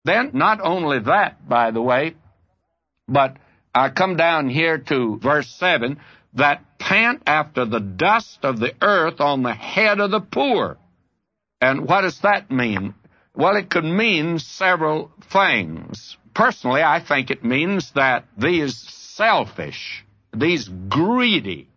Then, not only that, by the way, but I come down here to verse 7, that pant after the dust of the earth on the head of the poor. And what does that mean? Well, it could mean several things. Personally, I think it means that these selfish, these greedy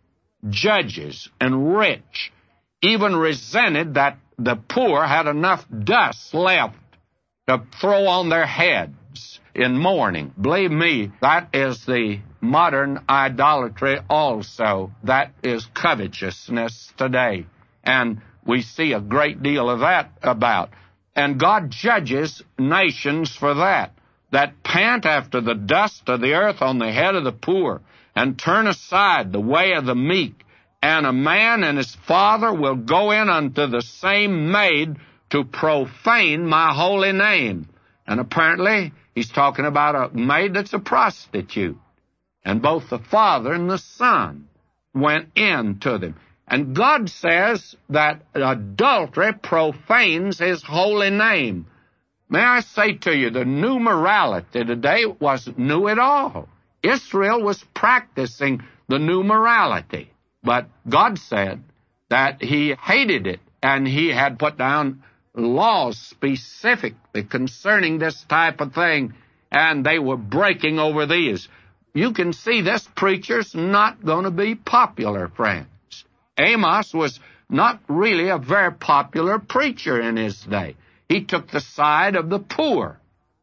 judges and rich even resented that the poor had enough dust left to throw on their heads in mourning. Believe me, that is the modern idolatry also. That is covetousness today. And we see a great deal of that about. And God judges nations for that pant after the dust of the earth on the head of the poor, and turn aside the way of the meek. And a man and his father will go in unto the same maid to profane my holy name. And apparently, he's talking about a maid that's a prostitute. And both the father and the son went in to them. And God says that adultery profanes his holy name. May I say to you, the new morality today wasn't new at all. Israel was practicing the new morality. But God said that he hated it, and he had put down laws specifically concerning this type of thing, and they were breaking over these. You can see this preacher's not going to be popular, friends. Amos was not really a very popular preacher in his day. He took the side of the poor,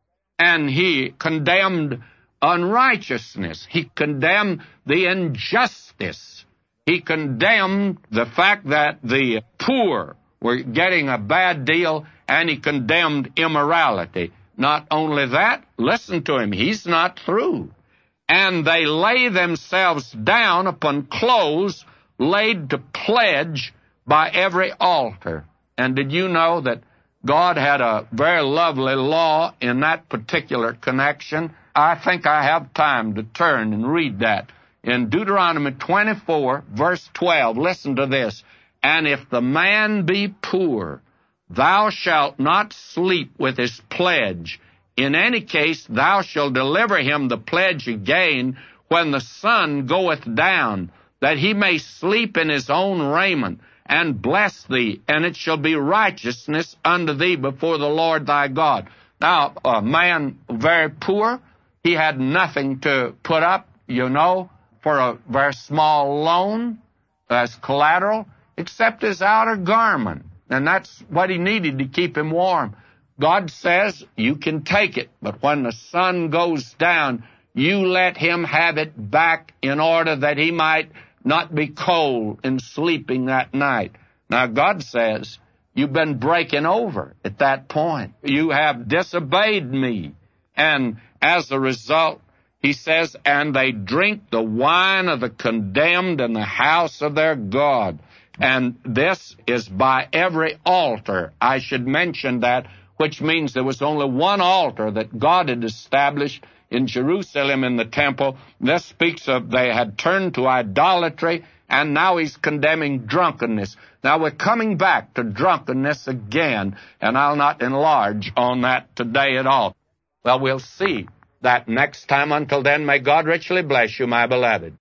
and he condemned unrighteousness. He condemned the injustice. He condemned the fact that the poor were getting a bad deal, and he condemned immorality. Not only that, listen to him, he's not through. And they lay themselves down upon clothes laid to pledge by every altar. And did you know that God had a very lovely law in that particular connection? I think I have time to turn and read that. In Deuteronomy 24, verse 12, listen to this. And if the man be poor, thou shalt not sleep with his pledge. In any case, thou shalt deliver him the pledge again when the sun goeth down, that he may sleep in his own raiment, and bless thee, and it shall be righteousness unto thee before the Lord thy God. Now, a man very poor, he had nothing to put up, for a very small loan as collateral, except his outer garment. And that's what he needed to keep him warm. God says, you can take it, but when the sun goes down, you let him have it back in order that he might not be cold in sleeping that night. Now, God says, you've been breaking over at that point. You have disobeyed me. And as a result, he says, and they drink the wine of the condemned in the house of their God. And this is by every altar. I should mention that, which means there was only one altar that God had established in Jerusalem in the temple. This speaks of they had turned to idolatry, and now he's condemning drunkenness. Now we're coming back to drunkenness again, and I'll not enlarge on that today at all. Well, we'll see that next time. Until then, may God richly bless you, my beloved.